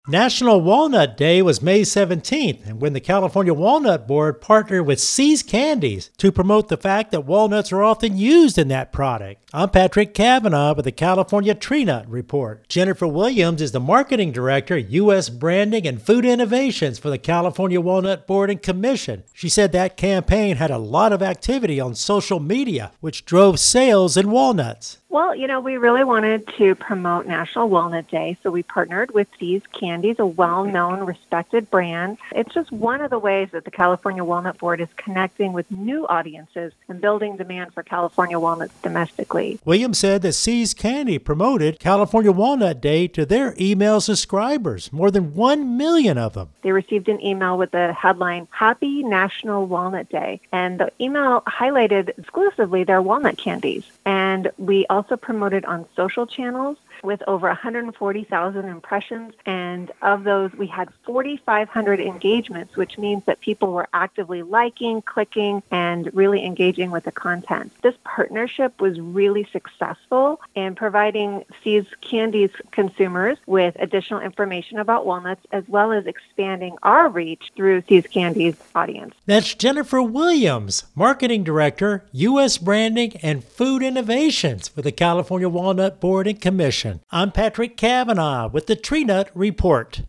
National Walnut Day was May 17th, and when the California Walnut Board partnered with See's Candies to promote the fact that walnuts are often used in that product. I'm Patrick Cavanaugh with the California Tree Nut Report. Jennifer Williams is the Marketing Director, U.S. Branding and Food Innovations for the California Walnut Board and Commission. She said that campaign had a lot of activity on social media, which drove sales in walnuts. Well, we really wanted to promote National Walnut Day, so we partnered with See's Candies, a well-known, respected brand. It's just one of the ways that the California Walnut Board is connecting with new audiences and building demand for California walnuts domestically. Williams said that See's Candy promoted California Walnut Day to their email subscribers, more than 1 million of them. They received an email with the headline, Happy National Walnut Day, and the email highlighted exclusively their walnut candies. And we also promoted on social channels with over 140,000 impressions, and of those we had 4,500 engagements, which means that people were actively liking, clicking, and really engaging with the content. This partnership was really successful in providing See's Candies consumers with additional information about walnuts, as well as expanding our reach through See's Candies audience. That's Jennifer Williams, Marketing Director, U.S. Branding and Food Innovations for the California Walnut Board and Commission. I'm Patrick Cavanaugh with the Tree Nut Report.